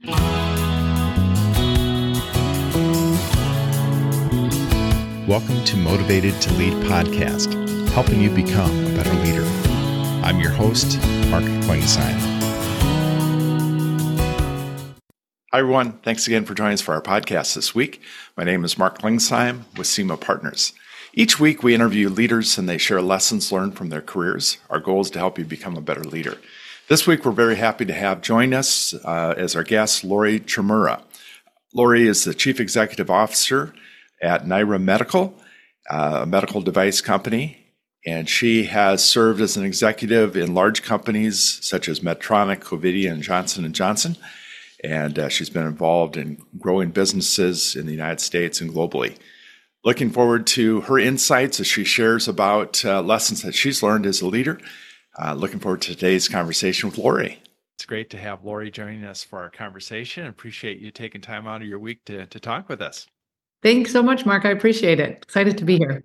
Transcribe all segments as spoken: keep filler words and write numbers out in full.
Welcome to Motivated to Lead podcast, helping you become a better leader. I'm your host, Mark Klingsheim. Hi, everyone. Thanks again for joining us for our podcast this week. My name is Mark Klingsheim with SEMA Partners. Each week, we interview leaders and they share lessons learned from their careers. Our goal is to help you become a better leader. This week, we're very happy to have join us uh, as our guest, Lori Chmura. Lori is the Chief Executive Officer at Naira Medical, uh, a medical device company, and she has served as an executive in large companies such as Medtronic, Covidien, and Johnson and Johnson, and uh, she's been involved in growing businesses in the United States and globally. Looking forward to her insights as she shares about uh, lessons that she's learned as a leader. Uh, looking forward to today's conversation with Lori. It's great to have Lori joining us for our conversation. Appreciate you taking time out of your week to, to talk with us. Thanks so much, Mark. I appreciate it. Excited to be here.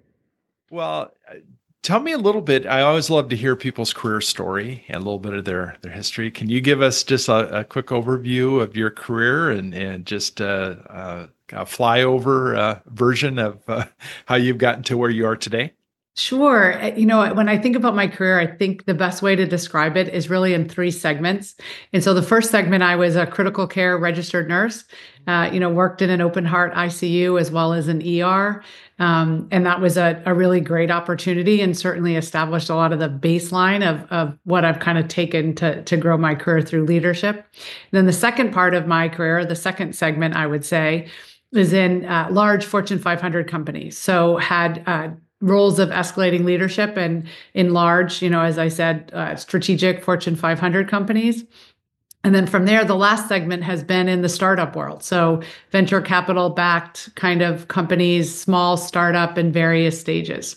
Well, tell me a little bit. I always love to hear people's career story and a little bit of their, their history. Can you give us just a, a quick overview of your career and, and just a, a, a flyover uh, version of uh, how you've gotten to where you are today? Sure. You know, when I think about my career, I think the best way to describe it is really in three segments. And so the first segment, I was a critical care registered nurse, uh, you know, worked in an open heart I C U as well as an E R. Um, and that was a, a really great opportunity and certainly established a lot of the baseline of, of what I've kind of taken to, to grow my career through leadership. And then the second part of my career, the second segment, I would say, is in uh, large Fortune five hundred companies. So had uh, roles of escalating leadership and in large, you know, as I said, uh, strategic Fortune five hundred companies. And then from there, the last segment has been in the startup world. So venture capital backed kind of companies, small startup in various stages.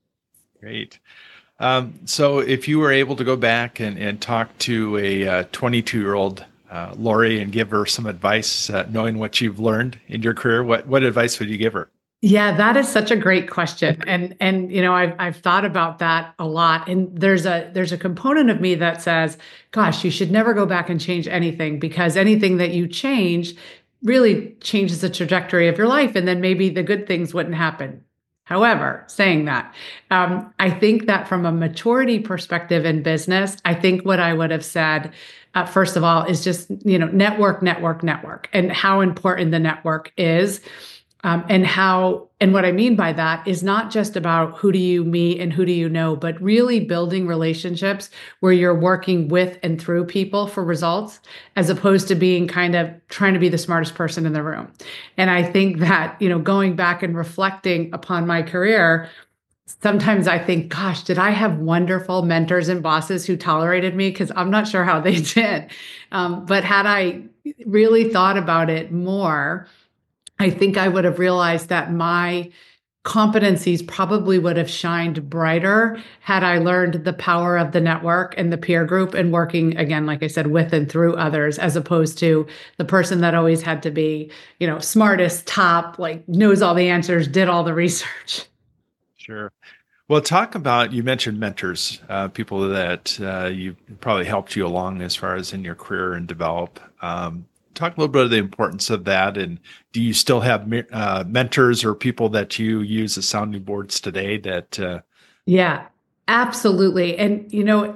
Great. Um, so if you were able to go back and, and talk to a uh, twenty-two-year-old uh, Lori and give her some advice, uh, knowing what you've learned in your career, what, what advice would you give her? Yeah, that is such a great question. And, and, you know, I've, I've thought about that a lot. And there's a, there's a component of me that says, gosh, you should never go back and change anything because anything that you change really changes the trajectory of your life. And then maybe the good things wouldn't happen. However, saying that, um, I think that from a maturity perspective in business, I think what I would have said, uh, first of all, is just, you know, network, network, network, and how important the network is. Um, and how, and what I mean by that is not just about who do you meet and who do you know, but really building relationships where you're working with and through people for results, as opposed to being kind of trying to be the smartest person in the room. And I think that, you know, going back and reflecting upon my career, sometimes I think, gosh, did I have wonderful mentors and bosses who tolerated me? Because I'm not sure how they did. Um, but had I really thought about it more, I think I would have realized that my competencies probably would have shined brighter had I learned the power of the network and the peer group and working, again, like I said, with and through others, as opposed to the person that always had to be, you know, smartest, top, like knows all the answers, did all the research. Sure. Well, talk about, you mentioned mentors, uh, people that uh, you probably helped you along as far as in your career and develop. Um, Talk a little bit of the importance of that. And do you still have uh, mentors or people that you use as sounding boards today that? Uh... Yeah, absolutely. And, you know,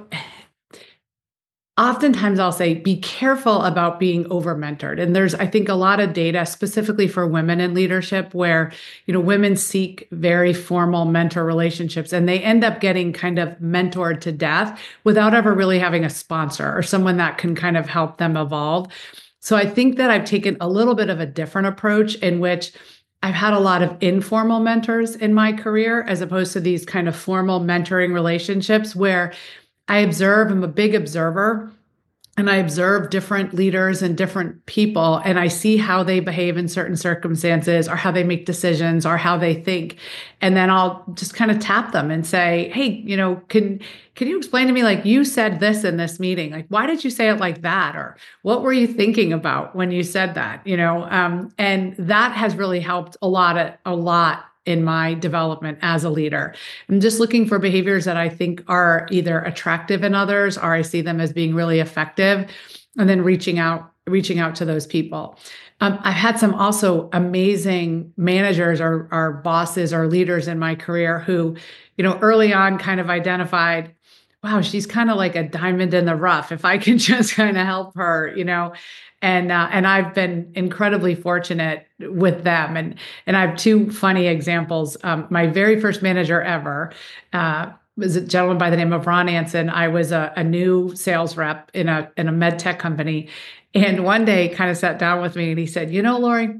oftentimes I'll say, be careful about being over mentored. And there's, I think, a lot of data specifically for women in leadership where, you know, women seek very formal mentor relationships and they end up getting kind of mentored to death without ever really having a sponsor or someone that can kind of help them evolve. So I think that I've taken a little bit of a different approach in which I've had a lot of informal mentors in my career, as opposed to these kind of formal mentoring relationships where I observe, I'm a big observer, and I observe different leaders and different people, and I see how they behave in certain circumstances or how they make decisions or how they think. And then I'll just kind of tap them and say, hey, you know, can, can you explain to me, like, you said this in this meeting, like, why did you say it like that? Or what were you thinking about when you said that? You know, um, and that has really helped a lot, of, a lot in my development as a leader. I'm just looking for behaviors that I think are either attractive in others or I see them as being really effective, and then reaching out reaching out to those people. Um, I've had some also amazing managers or, or bosses or leaders in my career who, you know, early on kind of identified, wow, she's kind of like a diamond in the rough. If I can just kind of help her, you know, and uh, and I've been incredibly fortunate with them. And and I have two funny examples. Um, my very first manager ever uh, was a gentleman by the name of Ron Anson. I was a, a new sales rep in a in a med tech company, and one day kind of sat down with me and he said, "You know, Lori,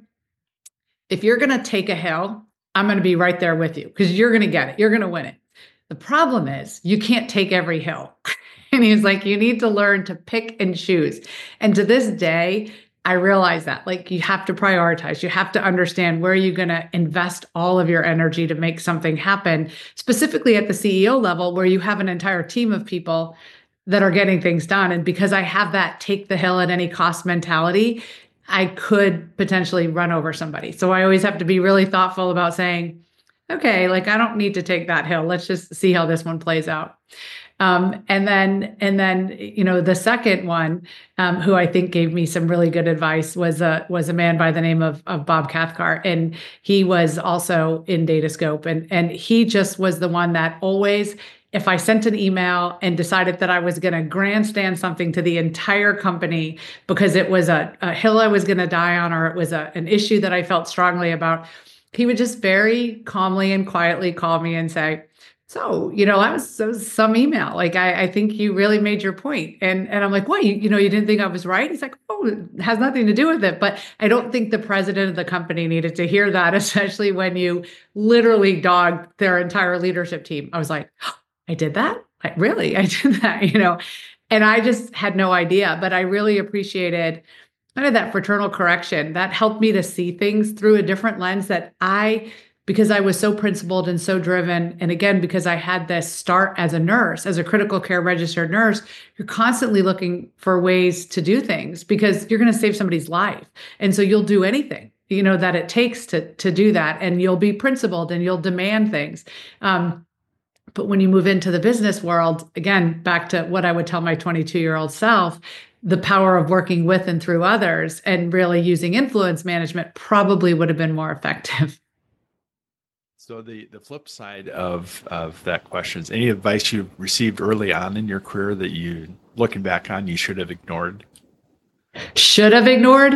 if you're going to take a hill, I'm going to be right there with you because you're going to get it. You're going to win it. The problem is you can't take every hill." And he's like, you need to learn to pick and choose. And to this day, I realize that like you have to prioritize. You have to understand where you're going to invest all of your energy to make something happen, specifically at the C E O level where you have an entire team of people that are getting things done. And because I have that take the hill at any cost mentality, I could potentially run over somebody. So I always have to be really thoughtful about saying, okay, like I don't need to take that hill. Let's just see how this one plays out. Um, and then, and then, you know, the second one, um, who I think gave me some really good advice was a was a man by the name of of Bob Cathcart, and he was also in Datascope, and and he just was the one that always, if I sent an email and decided that I was going to grandstand something to the entire company because it was a, a hill I was going to die on, or it was a, an issue that I felt strongly about, he would just very calmly and quietly call me and say, so, you know, that was, that was some email. Like, I, I think you really made your point. And, and I'm like, what, you, you know, you didn't think I was right? He's like, oh, it has nothing to do with it. But I don't think the president of the company needed to hear that, especially when you literally dogged their entire leadership team. I was like, oh, I did that? I, really? I did that, you know? And I just had no idea, but I really appreciated kind of that fraternal correction that helped me to see things through a different lens that I, because I was so principled and so driven. And again, because I had this start as a nurse, as a critical care registered nurse, you're constantly looking for ways to do things because you're going to save somebody's life. And so you'll do anything, you know, that it takes to, to do that. And you'll be principled and you'll demand things. Um, but when you move into the business world, again, back to what I would tell my twenty-two year old self, the power of working with and through others and really using influence management probably would have been more effective. So the, the flip side of, of that question is any advice you received early on in your career that you, looking back on, you should have ignored? Should have ignored?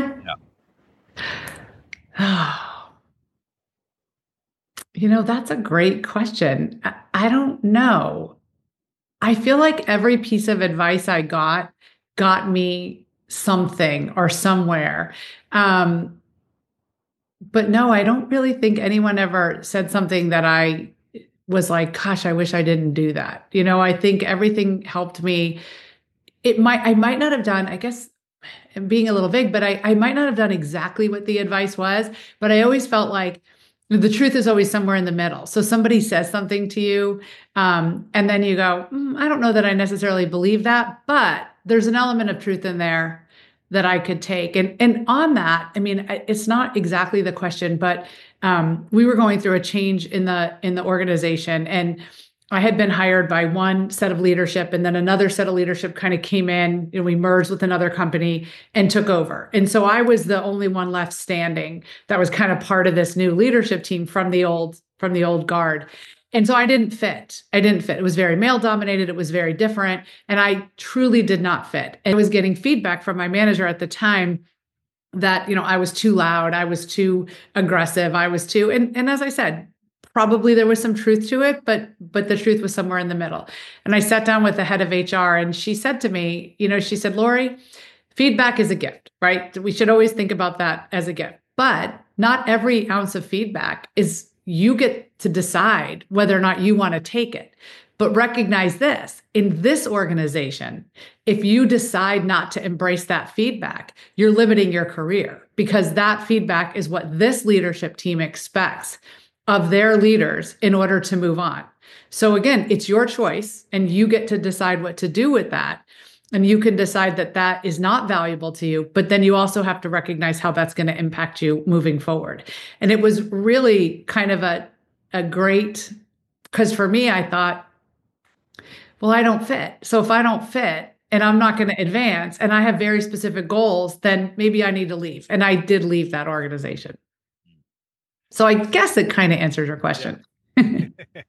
Yeah. You know, that's a great question. I, I don't know. I feel like every piece of advice I got got me something or somewhere. Um, But no, I don't really think anyone ever said something that I was like, gosh, I wish I didn't do that. You know, I think everything helped me. It might, I might not have done, I guess, I'm being a little vague, but I, I might not have done exactly what the advice was, but I always felt like the truth is always somewhere in the middle. So somebody says something to you, um, and then you go, mm, I don't know that I necessarily believe that, but there's an element of truth in there that I could take. And, and on that, I mean, it's not exactly the question, but um, we were going through a change in the in the organization. And I had been hired by one set of leadership, and then another set of leadership kind of came in, and we merged with another company and took over. And so I was the only one left standing that was kind of part of this new leadership team from the old, from the old guard. And so I didn't fit. I didn't fit. It was very male dominated. It was very different. And I truly did not fit. And I was getting feedback from my manager at the time that, you know, I was too loud. I was too aggressive. I was too, and, and as I said, probably there was some truth to it, but, but the truth was somewhere in the middle. And I sat down with the head of H R, and she said to me, you know, she said, Lori, feedback is a gift, right? We should always think about that as a gift, but not every ounce of feedback is, you get to decide whether or not you want to take it. But recognize this, in this organization, if you decide not to embrace that feedback, you're limiting your career, because that feedback is what this leadership team expects of their leaders in order to move on. So again, it's your choice, and you get to decide what to do with that. And you can decide that that is not valuable to you, but then you also have to recognize how that's going to impact you moving forward. And it was really kind of a, a great, because for me, I thought, well, I don't fit. So if I don't fit, and I'm not going to advance and I have very specific goals, then maybe I need to leave. And I did leave that organization. So I guess it kind of answers your question. Yeah.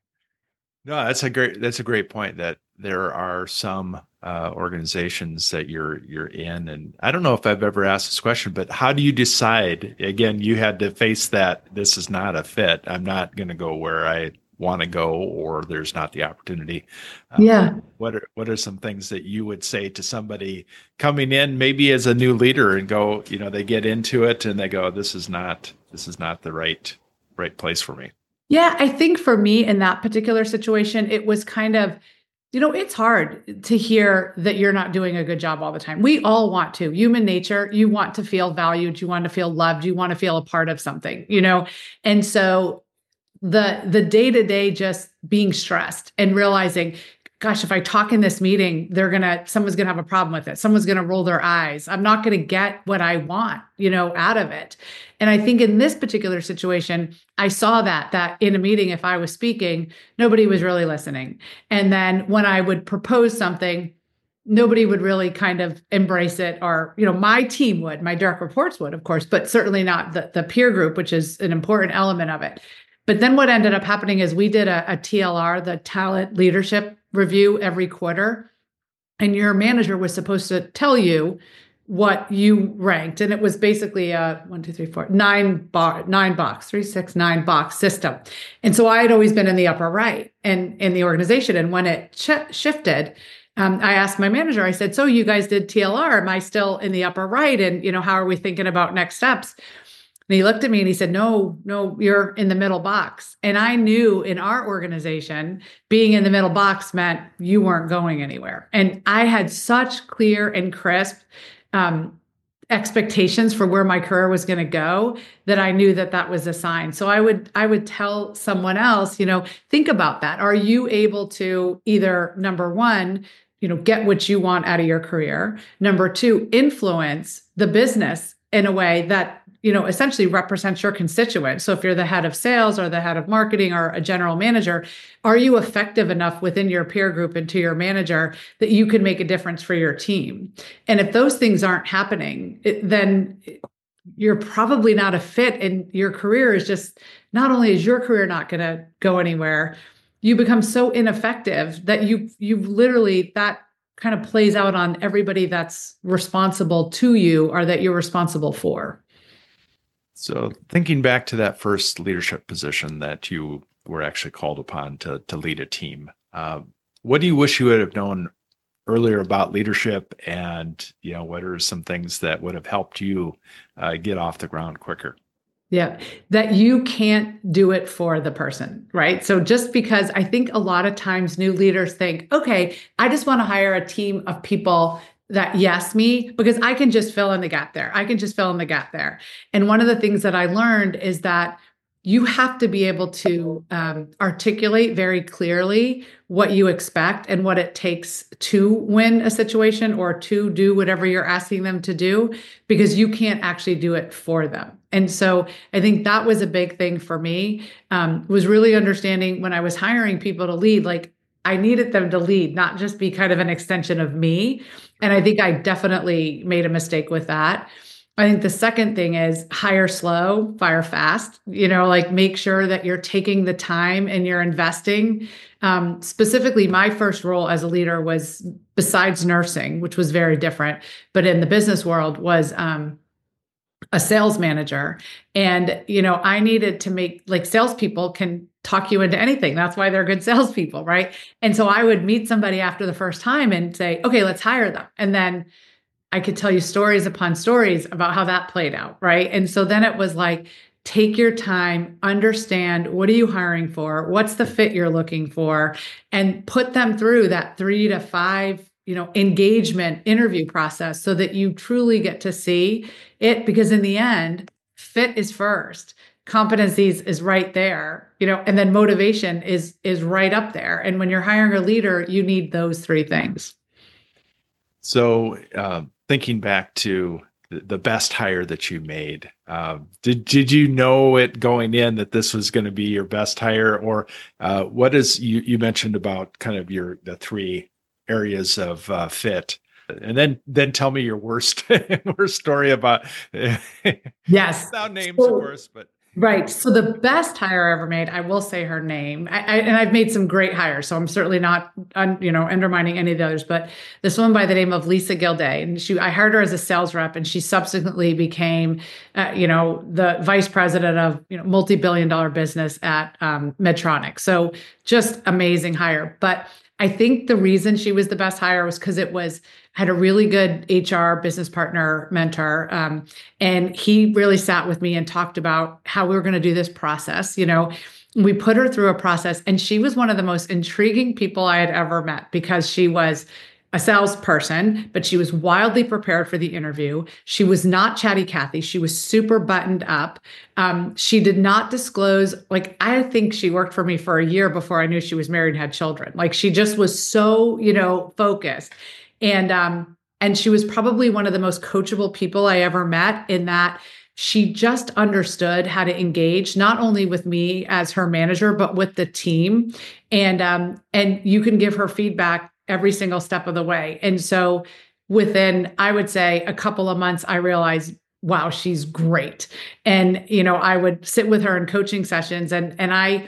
No, that's a great, that's a great point, that there are some uh, organizations that you're, you're in. And I don't know if I've ever asked this question, but how do you decide? Again, you had to face that this is not a fit. I'm not going to go where I want to go, or there's not the opportunity. Uh, yeah. What are, what are some things that you would say to somebody coming in, maybe as a new leader, and go, you know, they get into it and they go, this is not, this is not the right, right place for me? Yeah, I think for me in that particular situation, it was kind of, you know, it's hard to hear that you're not doing a good job all the time. We all want to. Human nature, you want to feel valued, you want to feel loved, you want to feel a part of something, you know? And so the the day-to-day just being stressed and realizing, gosh, if I talk in this meeting, they're going to, someone's going to have a problem with it. Someone's going to roll their eyes. I'm not going to get what I want, you know, out of it. And I think in this particular situation, I saw that, that in a meeting, if I was speaking, nobody was really listening. And then when I would propose something, nobody would really kind of embrace it, or, you know, my team would, my direct reports would, of course, but certainly not the, the peer group, which is an important element of it. But then what ended up happening is we did a, a T L R, the talent leadership review, every quarter. And your manager was supposed to tell you what you ranked. And it was basically a one, two, three, four, nine bar, nine box, three, six, nine box system. And so I had always been in the upper right and in the organization. And when it sh- shifted, um, I asked my manager, I said, so you guys did T L R. Am I still in the upper right? And, you know, how are we thinking about next steps? And he looked at me and he said, no, no, you're in the middle box. And I knew in our organization, being in the middle box meant you weren't going anywhere. And I had such clear and crisp um, expectations for where my career was going to go that I knew that that was a sign. So I would, I would tell someone else, you know, think about that. Are you able to either, number one, you know, get what you want out of your career? Number two, influence the business in a way that, you know, essentially represents your constituent. So if you're the head of sales or the head of marketing or a general manager, are you effective enough within your peer group and to your manager that you can make a difference for your team? And if those things aren't happening, it, then you're probably not a fit, and your career is just, not only is your career not going to go anywhere, you become so ineffective that you you've literally, that kind of plays out on everybody that's responsible to you or that you're responsible for. So thinking back to that first leadership position that you were actually called upon to, to lead a team, uh, what do you wish you would have known earlier about leadership? And, you know, what are some things that would have helped you uh, get off the ground quicker? Yeah, that you can't do it for the person, right? So just because I think a lot of times new leaders think, okay, I just want to hire a team of people that yes me, because I can just fill in the gap there. I can just fill in the gap there. And one of the things that I learned is that you have to be able to um, articulate very clearly what you expect and what it takes to win a situation or to do whatever you're asking them to do, because you can't actually do it for them. And so I think that was a big thing for me, um, was really understanding when I was hiring people to lead, like I needed them to lead, not just be kind of an extension of me. And I think I definitely made a mistake with that. I think the second thing is hire slow, fire fast, you know, like make sure that you're taking the time and you're investing. Um, specifically, my first role as a leader was, besides nursing, which was very different, but in the business world, was um, a sales manager. And, you know, I needed to make, like, salespeople can talk you into anything. That's why they're good salespeople, right? And so I would meet somebody after the first time and say, okay, let's hire them. And then I could tell you stories upon stories about how that played out, right? And so then it was like, take your time, understand, what are you hiring for? What's the fit you're looking for? And put them through that three to five, you know, engagement interview process so that you truly get to see it. Because in the end, fit is first. Competencies is right there, you know, and then motivation is, is right up there. And when you're hiring a leader, you need those three things. So, uh, thinking back to the best hire that you made, uh, did did you know it going in that this was going to be your best hire, or uh, what is you you mentioned about kind of your the three areas of uh, fit? And then then tell me your worst worst story about yes. without names, So, of course, but right. So the best hire I ever made, I will say her name. I, I, and I've made some great hires, so I'm certainly not, un, you know, undermining any of the others. But this woman by the name of Lisa Gilday, and she, I hired her as a sales rep, and she subsequently became, uh, you know, the vice president of, you know, multi-billion dollar business at um, Medtronic. So just amazing hire. But I think the reason she was the best hire was because it was had a really good H R business partner mentor. Um, and he really sat with me and talked about how we were going to do this process. You know, we put her through a process, and she was one of the most intriguing people I had ever met because she was a salesperson, but she was wildly prepared for the interview. She was not chatty Cathy. She was super buttoned up. Um, she did not disclose, like, I think she worked for me for a year before I knew she was married and had children. Like, she just was so, you know, focused. And, um, and she was probably one of the most coachable people I ever met, in that she just understood how to engage, not only with me as her manager, but with the team. And, um, and you can give her feedback every single step of the way. And so within, I would say, a couple of months, I realized, wow, she's great. And, you know, I would sit with her in coaching sessions, and, and I,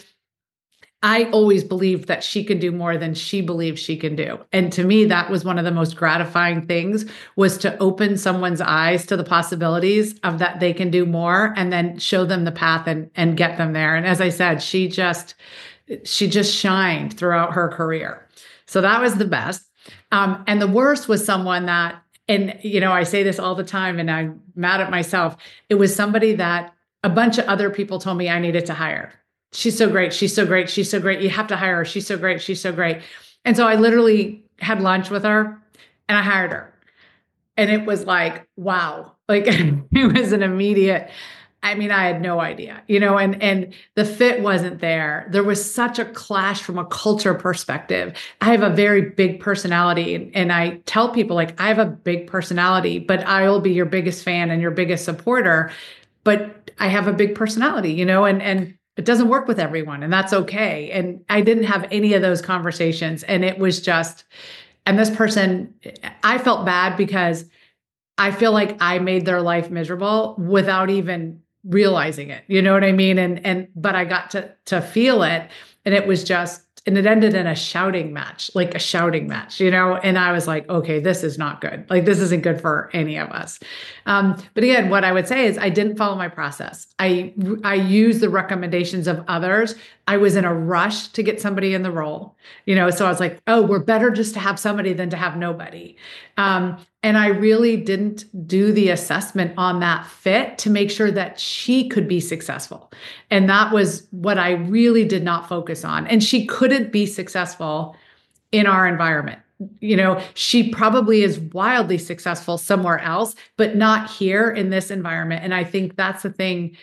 I always believed that she could do more than she believed she can do. And to me, that was one of the most gratifying things, was to open someone's eyes to the possibilities of that they can do more, and then show them the path and, and get them there. And as I said, she just, she just shined throughout her career. So that was the best. Um, and the worst was someone that, and, you know, I say this all the time and I'm mad at myself. It was somebody that a bunch of other people told me I needed to hire. She's so great. She's so great. She's so great. You have to hire her. She's so great. She's so great. And so I literally had lunch with her and I hired her. And it was like, wow, like it was an immediate, I mean, I had no idea, you know, and, and the fit wasn't there. There was such a clash from a culture perspective. I have a very big personality, and, and I tell people, like, I have a big personality, but I will be your biggest fan and your biggest supporter, but I have a big personality, you know, and, and it doesn't work with everyone, and that's okay. And I didn't have any of those conversations. And it was just, and this person, I felt bad because I feel like I made their life miserable without even realizing it. You know what I mean? And, and, but I got to, to feel it, and it was just, and it ended in a shouting match, like a shouting match, you know? And I was like, okay, this is not good. Like, this isn't good for any of us. Um, but again, what I would say is I didn't follow my process. I, I used the recommendations of others. I was in a rush to get somebody in the role, you know? So I was like, oh, we're better just to have somebody than to have nobody. Um, and I really didn't do the assessment on that fit to make sure that she could be successful. And that was what I really did not focus on. And she couldn't be successful in our environment. You know, she probably is wildly successful somewhere else, but not here in this environment. And I think that's the thing.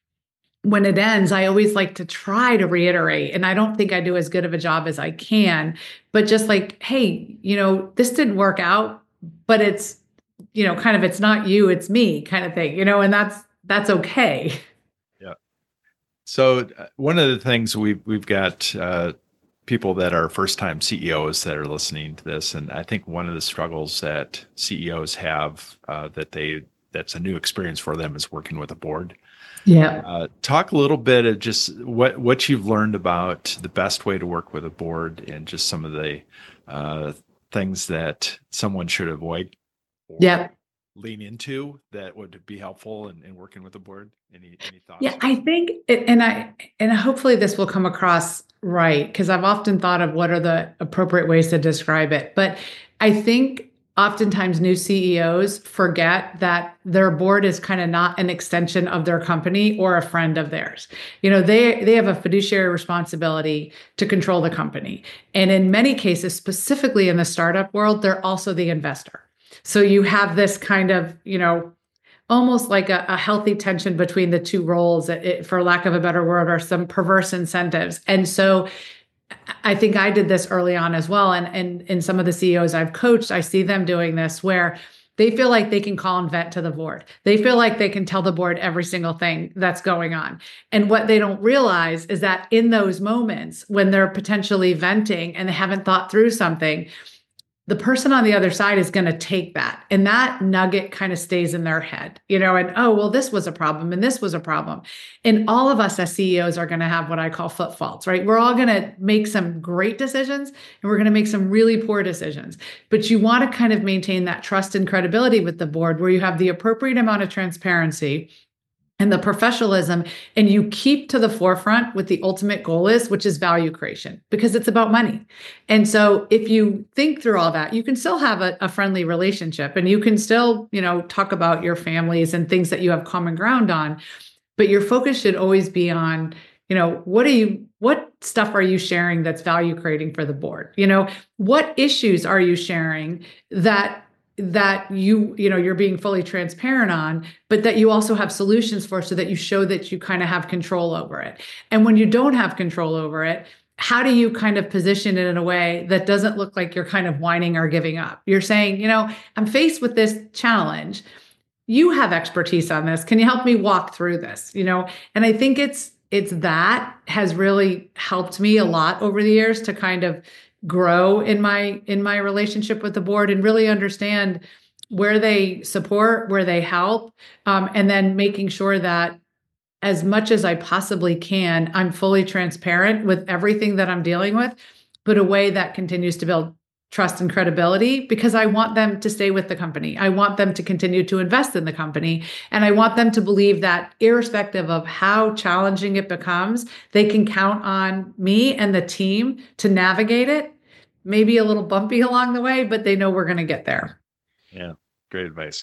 When it ends, I always like to try to reiterate, and I don't think I do as good of a job as I can, but just like, hey, you know, this didn't work out, but it's, you know, kind of, it's not you, it's me kind of thing, you know, and that's, that's okay. Yeah. So uh, one of the things we've, we've got uh, people that are first-time C E Os that are listening to this. And I think one of the struggles that C E Os have uh, that they, that's a new experience for them, is working with a board. Yeah. Uh, talk a little bit of just what, what you've learned about the best way to work with a board, and just some of the uh, things that someone should avoid or yeah. lean into that would be helpful in, in working with a board. Any, any thoughts? Yeah, I think, it, and I, and hopefully this will come across right, because I've often thought of what are the appropriate ways to describe it. But I think oftentimes new C E Os forget that their board is kind of not an extension of their company or a friend of theirs. You know, they, they have a fiduciary responsibility to control the company. And in many cases, specifically in the startup world, they're also the investor. So you have this kind of, you know, almost like a, a healthy tension between the two roles, it, for lack of a better word, or some perverse incentives. And so I think I did this early on as well. And, and in some of the C E Os I've coached, I see them doing this, where they feel like they can call and vent to the board. They feel like they can tell the board every single thing that's going on. And what they don't realize is that in those moments when they're potentially venting and they haven't thought through something, the person on the other side is going to take that, and that nugget kind of stays in their head, you know, and, oh, well, this was a problem and this was a problem. And all of us as C E Os are going to have what I call foot faults, right? We're all going to make some great decisions and we're going to make some really poor decisions. But you want to kind of maintain that trust and credibility with the board where you have the appropriate amount of transparency and the professionalism, and you keep to the forefront what the ultimate goal is, which is value creation, because it's about money. And so if you think through all that, you can still have a, a friendly relationship and you can still, you know, talk about your families and things that you have common ground on, but your focus should always be on, you know, what are you, what stuff are you sharing that's value creating for the board? You know, what issues are you sharing that that you, you know, you're being fully transparent on, but that you also have solutions for, so that you show that you kind of have control over it. And when you don't have control over it, how do you kind of position it in a way that doesn't look like you're kind of whining or giving up? You're saying, you know, I'm faced with this challenge. You have expertise on this. Can you help me walk through this? You know, and I think it's, it's that has really helped me a lot over the years to kind of grow in my in my relationship with the board and really understand where they support, where they help, um, and then making sure that as much as I possibly can, I'm fully transparent with everything that I'm dealing with, but a way that continues to build trust and credibility, because I want them to stay with the company. I want them to continue to invest in the company. And I want them to believe that irrespective of how challenging it becomes, they can count on me and the team to navigate it. Maybe a little bumpy along the way, but they know we're going to get there. Yeah, great advice.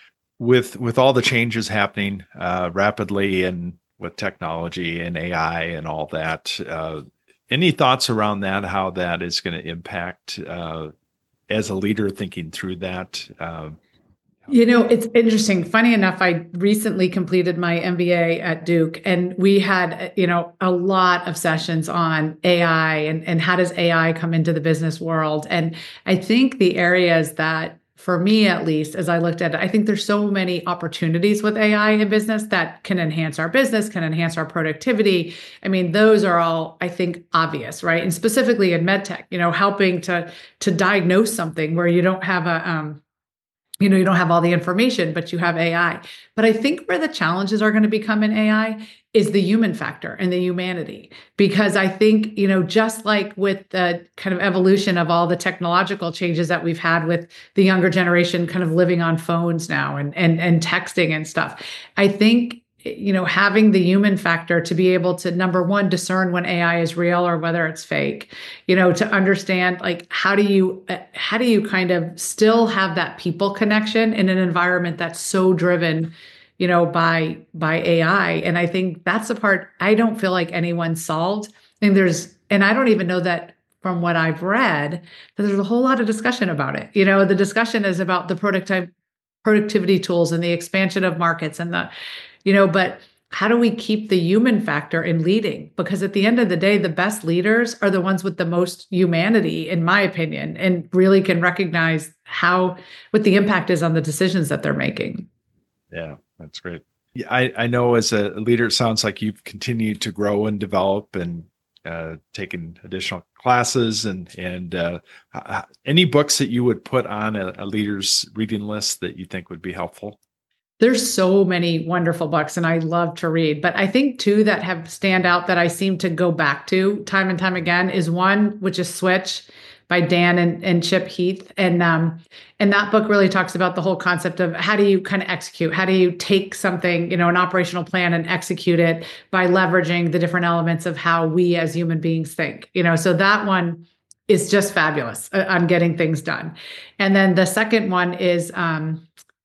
With with all the changes happening uh, rapidly, and with technology and A I and all that, uh, any thoughts around that? How that is going to impact uh, as a leader thinking through that? Uh, You know, it's interesting. Funny enough, I recently completed my M B A at Duke, and we had, you know, a lot of sessions on A I and, and how does A I come into the business world. And I think the areas that, for me at least, as I looked at it, I think there's so many opportunities with A I in business that can enhance our business, can enhance our productivity. I mean, those are all, I think, obvious, right? And specifically in medtech, you know, helping to to diagnose something where you don't have a um, you know, you don't have all the information, but you have A I. But I think where the challenges are going to become in A I is the human factor and the humanity. Because I think, you know, just like with the kind of evolution of all the technological changes that we've had with the younger generation kind of living on phones now and and and texting and stuff, I think, you know, having the human factor to be able to, number one, discern when A I is real or whether it's fake, you know, to understand, like, how do you, how do you kind of still have that people connection in an environment that's so driven, you know, by, by A I. And I think that's the part I don't feel like anyone solved. And there's, and I don't even know that from what I've read, that there's a whole lot of discussion about it. You know, the discussion is about the productive productivity tools and the expansion of markets and the, you know, but how do we keep the human factor in leading? Because at the end of the day, the best leaders are the ones with the most humanity, in my opinion, and really can recognize how, what the impact is on the decisions that they're making. Yeah, that's great. Yeah, I, I know as a leader, it sounds like you've continued to grow and develop and uh, taken additional classes and, and uh, any books that you would put on a, a leader's reading list that you think would be helpful? There's so many wonderful books and I love to read, but I think two that have stand out that I seem to go back to time and time again is one, which is Switch by Dan and, and Chip Heath. And, um, and that book really talks about the whole concept of how do you kind of execute, how do you take something, you know, an operational plan and execute it by leveraging the different elements of how we as human beings think, you know, so that one is just fabulous on getting things done. And then the second one is, um,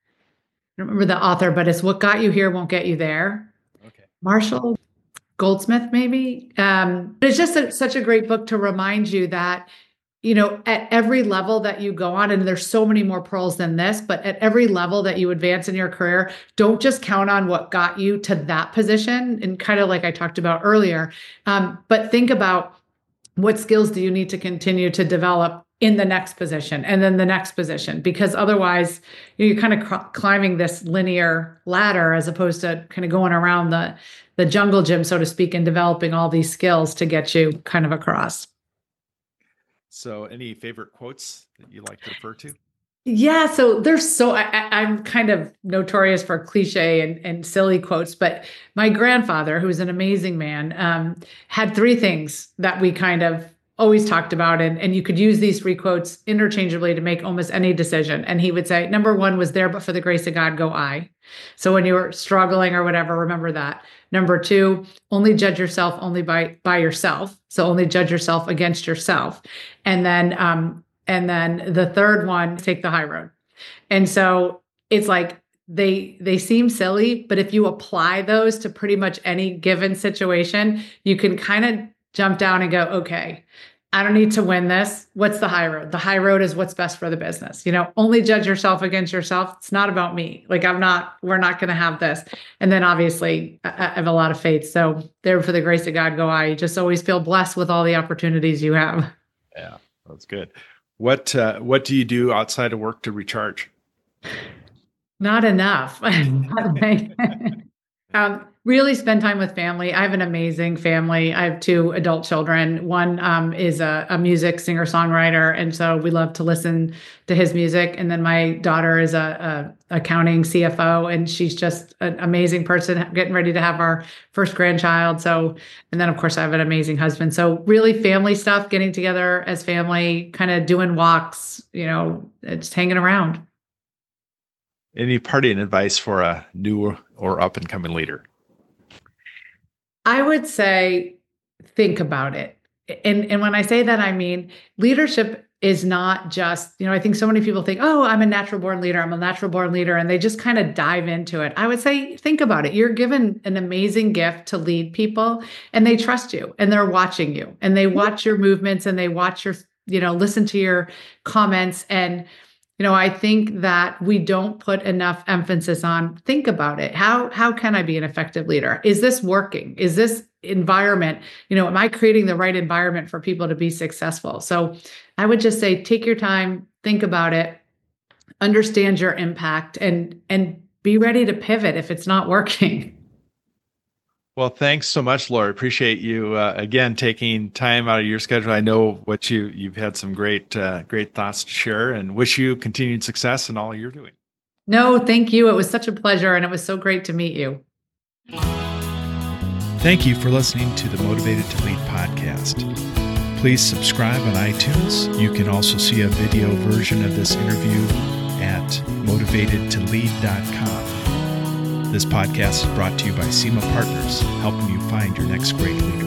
I don't remember the author, but it's What Got You Here Won't Get You There. Okay. Marshall Goldsmith, maybe. Um, but it's just a, such a great book to remind you that, you know, at every level that you go on, and there's so many more pearls than this, but at every level that you advance in your career, don't just count on what got you to that position. And kind of like I talked about earlier, um, but think about what skills do you need to continue to develop in the next position and then the next position, because otherwise you're kind of cr- climbing this linear ladder as opposed to kind of going around the, the jungle gym, so to speak, and developing all these skills to get you kind of across. So any favorite quotes that you like to refer to? Yeah, so there's so I, I, I'm kind of notorious for cliche and, and silly quotes, but my grandfather, who was an amazing man, um, had three things that we kind of always talked about, and, and you could use these three quotes interchangeably to make almost any decision. And he would say, number one was, there but for the grace of God go I. So when you were struggling or whatever, remember that. Number two, only judge yourself only by by yourself. So only judge yourself against yourself. And then um, and then the third one, take the high road. And so it's like they they seem silly, but if you apply those to pretty much any given situation, you can kind of jump down and go, okay, I don't need to win this. What's the high road? The high road is what's best for the business. You know, only judge yourself against yourself. It's not about me. Like I'm not, we're not going to have this. And then obviously I, I have a lot of faith. So there for the grace of God go I. You just always feel blessed with all the opportunities you have. Yeah, that's good. What, uh, what do you do outside of work to recharge? Not enough. um, really spend time with family. I have an amazing family. I have two adult children. One um, is a, a music singer-songwriter, and so we love to listen to his music. And then my daughter is a, a accounting C F O, and she's just an amazing person, getting ready to have our first grandchild. So, and then of course I have an amazing husband. So really family stuff, getting together as family, kind of doing walks, you know, just hanging around. Any parting advice for a new or up and coming leader? I would say, think about it. And, and when I say that, I mean, leadership is not just, you know, I think so many people think, oh, I'm a natural born leader. I'm a natural born leader. And they just kind of dive into it. I would say, think about it. You're given an amazing gift to lead people, and they trust you, and they're watching you, and they watch your movements, and they watch your, you know, listen to your comments. And you know, I think that we don't put enough emphasis on, think about it. How, how can I be an effective leader? Is this working? Is this environment, you know, am I creating the right environment for people to be successful? So I would just say, take your time, think about it, understand your impact, and, and be ready to pivot if it's not working. Well, thanks so much, Lori. Appreciate you uh, again taking time out of your schedule. I know what you you've had some great uh, great thoughts to share, and wish you continued success in all you're doing. No, thank you. It was such a pleasure, and it was so great to meet you. Thank you for listening to the Motivated to Lead podcast. Please subscribe on iTunes. You can also see a video version of this interview at motivated to lead dot com. This podcast is brought to you by SEMA Partners, helping you find your next great leader.